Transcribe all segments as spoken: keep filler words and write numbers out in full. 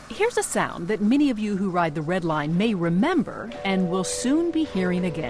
Here's a sound that many of you who ride the Red Line may remember and will soon be hearing again.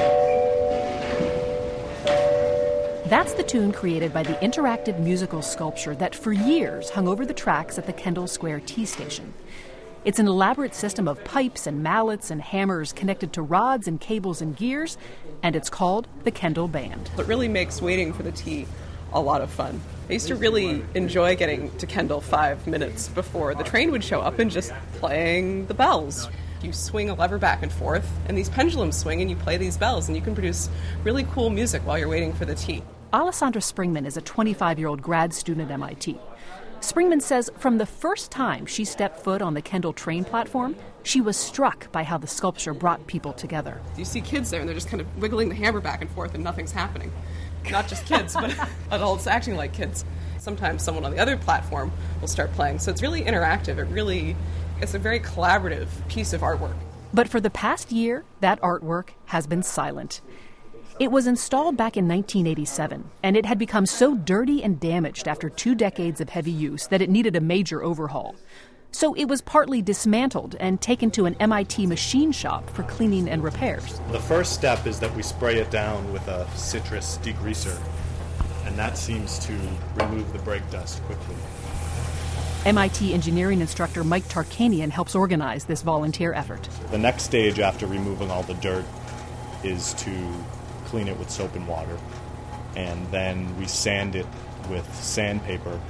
That's the tune created by the interactive musical sculpture that for years hung over the tracks at the Kendall Square T station. It's an elaborate system of pipes and mallets and hammers connected to rods and cables and gears, and it's called the Kendall Band. It really makes waiting for the T a lot of fun. I used to really enjoy getting to Kendall five minutes before the train would show up and just playing the bells. You swing a lever back and forth, and these pendulums swing, and you play these bells, and you can produce really cool music while you're waiting for the T. Alessandra Springman is a twenty-five-year-old grad student at M I T. Springman says from the first time she stepped foot on the Kendall train platform, she was struck by how the sculpture brought people together. You see kids there, and they're just kind of wiggling the hammer back and forth, and nothing's happening. Not just kids, but adults acting like kids. Sometimes someone on the other platform will start playing. So it's really interactive. It really, it's a very collaborative piece of artwork. But for the past year, that artwork has been silent. It was installed back in nineteen eighty-seven, and it had become so dirty and damaged after two decades of heavy use that it needed a major overhaul. So it was partly dismantled and taken to an M I T machine shop for cleaning and repairs. The first step is that we spray it down with a citrus degreaser, and that seems to remove the brake dust quickly. M I T engineering instructor Mike Tarkanian helps organize this volunteer effort. The next stage after removing all the dirt is to clean it with soap and water, and then we sand it with sandpaper.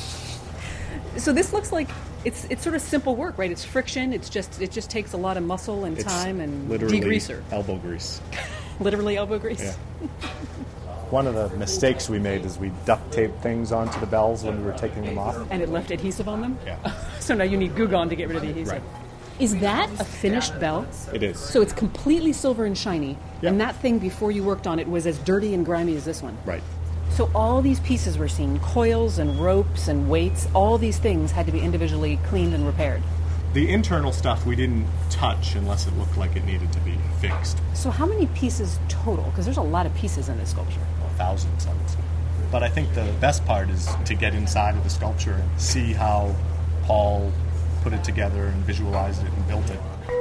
So this looks like it's it's sort of simple work, right? It's friction. It's just it just takes a lot of muscle and it's time and literally degreaser. Elbow grease. Literally elbow grease. Yeah. One of the mistakes we made is we duct taped things onto the bells when we were taking them off. And it left adhesive on them? Yeah. So now you need Goo Gone to get rid of the adhesive. Right. Is that a finished bell? It is. So it's completely silver and shiny, Yep. and that thing before you worked on it was as dirty and grimy as this one? Right. So all these pieces we're seeing, coils and ropes and weights, all these things had to be individually cleaned and repaired. The internal stuff we didn't touch unless it looked like it needed to be fixed. So how many pieces total? Because there's a lot of pieces in this sculpture. Well, thousands, I would say. But I think the best part is to get inside of the sculpture and see how Paul put it together and visualized it and built it.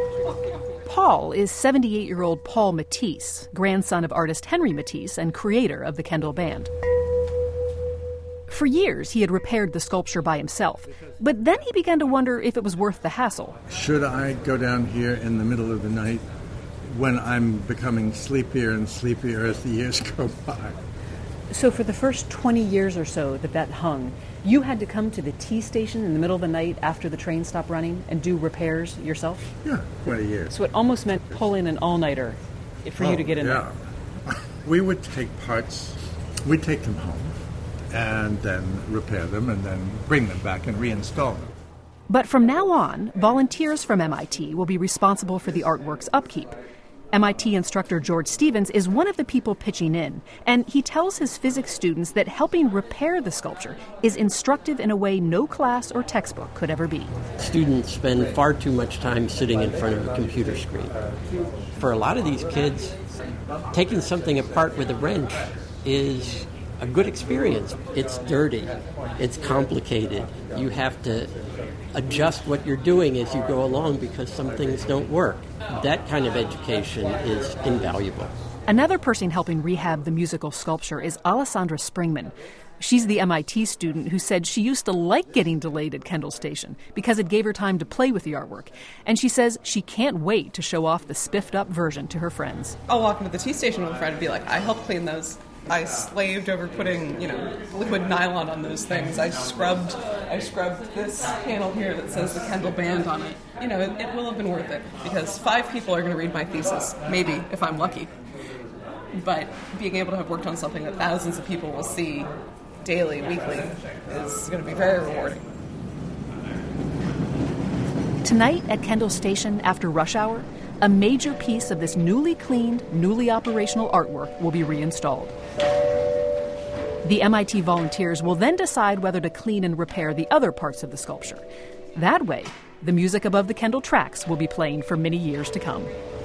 Paul is seventy-eight-year-old Paul Matisse, grandson of artist Henry Matisse and creator of the Kendall Band. For years, he had repaired the sculpture by himself, but then he began to wonder if it was worth the hassle. Should I go down here in the middle of the night when I'm becoming sleepier and sleepier as the years go by? So for the first twenty years or so that that hung, you had to come to the T station in the middle of the night after the train stopped running and do repairs yourself? Yeah, twenty years. So it almost meant pulling an all-nighter for oh, you to get in yeah. there. We would take parts, we'd take them home, and then repair them, and then bring them back and reinstall them. But from now on, volunteers from M I T will be responsible for the artwork's upkeep. M I T instructor George Stevens is one of the people pitching in, and he tells his physics students that helping repair the sculpture is instructive in a way no class or textbook could ever be. Students spend far too much time sitting in front of a computer screen. For a lot of these kids, taking something apart with a wrench is a good experience. It's dirty. It's complicated. You have to adjust what you're doing as you go along because some things don't work. That kind of education is invaluable. Another person helping rehab the musical sculpture is Alessandra Springman. She's the M I T student who said she used to like getting delayed at Kendall Station because it gave her time to play with the artwork. And she says she can't wait to show off the spiffed-up version to her friends. I'll walk into the T station with a friend and be like, I helped clean those. I slaved over putting, you know, liquid nylon on those things. I scrubbed I scrubbed this panel here that says the Kendall Band on it. You know, it, it will have been worth it because five people are going to read my thesis, maybe, if I'm lucky. But being able to have worked on something that thousands of people will see daily, weekly, is going to be very rewarding. Tonight at Kendall Station after rush hour, a major piece of this newly cleaned, newly operational artwork will be reinstalled. The M I T volunteers will then decide whether to clean and repair the other parts of the sculpture. That way, the music above the Kendall tracks will be playing for many years to come.